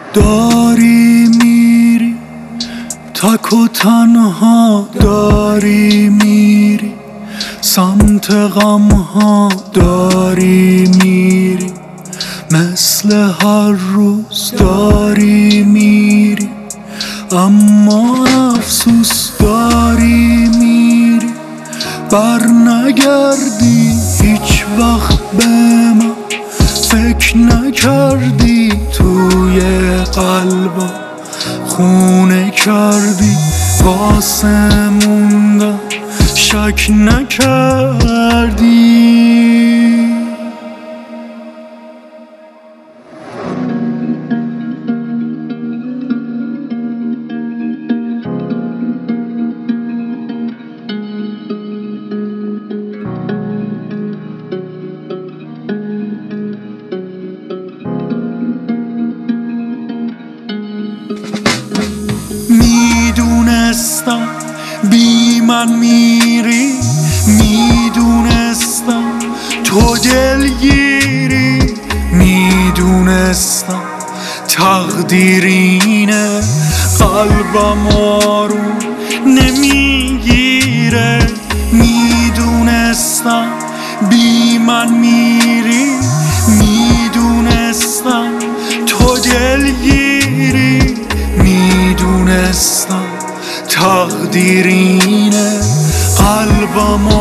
داری میری تک و تنها، داری میری سمت غمها، داری میری مثل هر روز داری میری، اما افسوس داری میری. بر نگردی هیچ وقت به من، فکر نکردی توی قلبم خونه کردی، واسه موندم شک نکردی. میدونستم بی من میری، میدونستم تو دلگیری، میدونستم تقدیر اینه قلبم آروم نمیگیره، میدونستم بی من میری، میدونستم تو دلگیری، میدونستم تقدیر اینه قلبم